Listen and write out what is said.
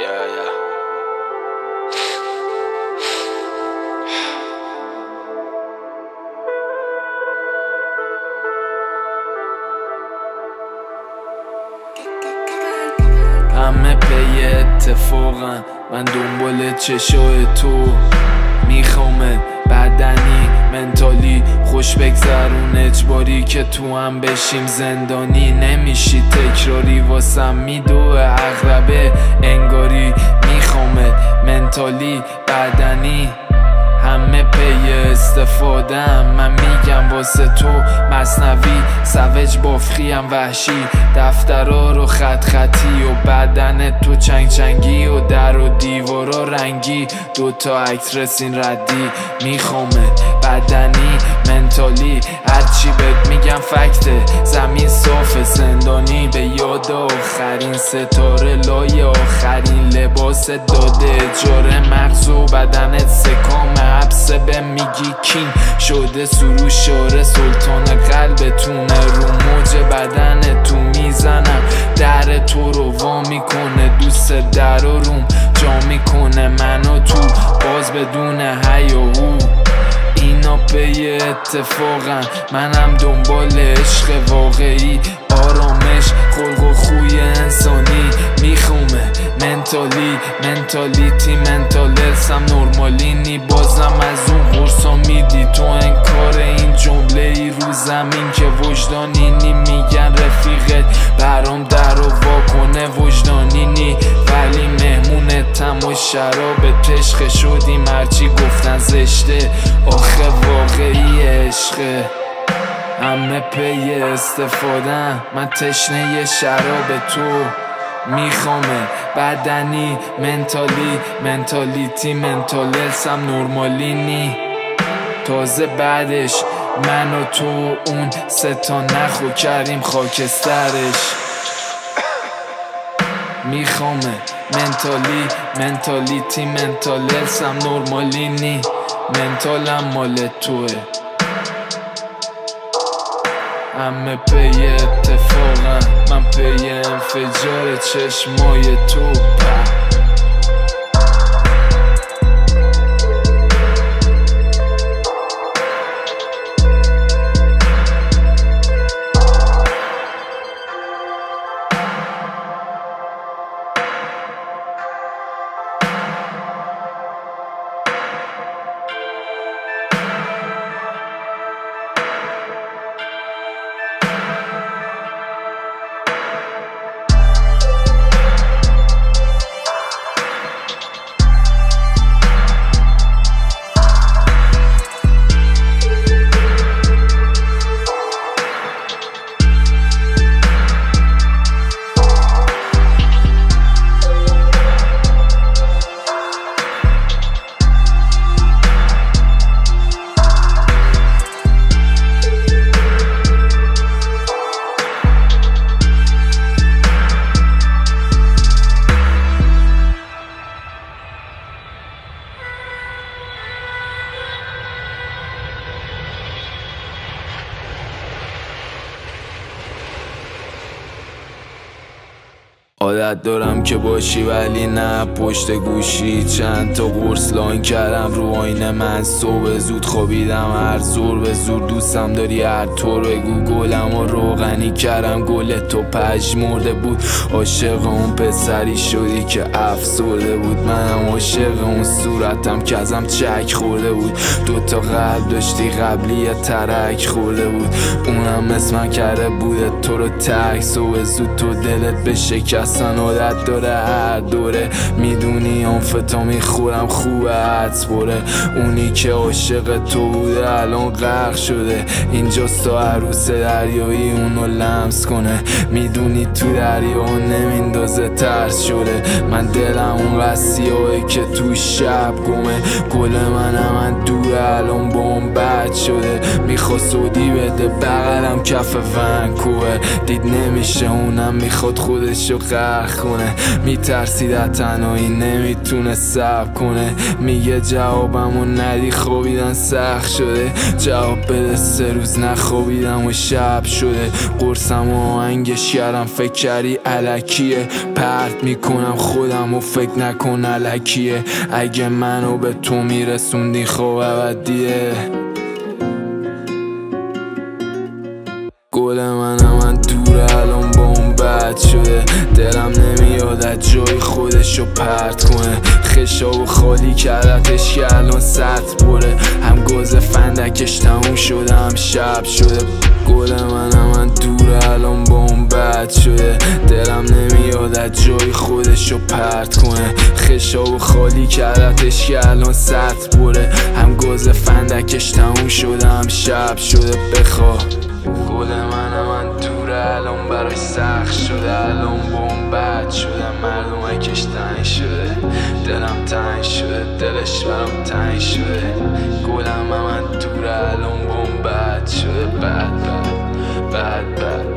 همه پی اتفاقن، من دنبال چشای تو میخوامه، بدنی منتالی خوش بگذرون، اجباری که تو هم بشیم زندانی، نمیشی تکراری واسم میدوه عقربه انگاری، میخوامه منتالی بدنی همه پی استفادم، من میگم واسه تو مثنوی سوج بافخیم وحشی، دفترها رو خط خطی و بدن تو چنگ چنگی و در و دیوارا رنگی، دوتا عکس رسین ردی، میخوامه بدنی منتالی هرچی بهت میگم فکته، زمین صاف زندانی به یاد آخرین ستاره لای آخرین لباس داده اجاره، مغز و بدنت سکام حبسه به میگی کین شده سروش شاره، سلطان قلبتونه رو موج بدن تو میزنم، در تو رو وا میکنه، دوست در و روم جا میکنه منو تو باز بدون هیاهو، اینا پی اتفاقن، منم دنبال عشق واقعی، آرامش خلق و خوی انسانی، میخومه منتالیتی منتالسم نرمالی نی، بازم از اون قرصا میدی تو انکار این جمله ای رو زمین که وجدانی نی، میگن رفیقت برام در و وا کنه وجدانی نی، ولی مهمونتم و شراب تشخه شدیم هرچی گفتن زشته، آخه واقعی عشقه، همه پی استفادن، من تشنه شراب تو میخوامه، بدنی منتالیتی منتالسم نرمالی نی، تازه بعدش من و تو اون ستا نخو کردیم خاکسترش، میخوامه منتالیتی منتالسم نرمالی نی، منتالم مال توه، همه پی اتفاقن، من پی انفجار چشمای تو عادت دارم که باشی ولی نه پشت گوشی، چند تا قرص لاین کردم رو آینه من، صبح زود خوابیدم هر زور به زور، دوستم داری هر طور بگو، گلم و روغنی کردم گل تو پژمرده بود، عاشق اون پسری شدی که افسرده بود، منم عاشق اون صورتم که ازم چک خورده بود، دوتا قلب داشتی قبلی ترک خورده بود، اونم اسمم کرده بوده تو رو تک، صبح زود تو دلت به شکست عادت داره هر دوره، میدونی آنفتا میخورم خوبه حدس بره، اونی که عاشق تو بوده الان غرق شده، اینجاست تا عروس دریایی اونو لمس کنه، میدونی تو دریا نمیندازه ترس شده، من دلم اون قصیه که تو شب گمه، گل من دور الان بام بد شده، میخوا سودی بده بغلم کف ونکوور، دید نمیشه اونم میخواد خودشو چرخونه. میترسید از تنهایی نمیتونه صبر کنه. میگه جوابمو ندی خوابیدن سخت شده. جواب بده 3 روز نخوابیدم و شب شده. قرصم و آهنگش کردم فکر کردی الکیه. پرت میکنم خودم و فکر نکن الکیه. اگه منو به تو میرسوندی خب ابدیه. گل من دور الان با اون بد شده. دلم نمیاد از جای خودشو پرت کنه. خشاب خالی کردتش که الان سطح بره. هم گاز فندکش تموم شده هم شب شده. گل من دور الان با اون بد شده. دلم نمیاد از جای خودشو پرت کنه. خشاب خالی کردتش که الان سطح بره. هم گاز فندکش تموم شده هم شب شده. بخواه گل من دور الان براش سخت شده. الان بوم بد شده. مردم اکش تنگ شده. دلم تنگ شده. دلش برام تنگ شده. گلم من دور الان بوم بد شده. بد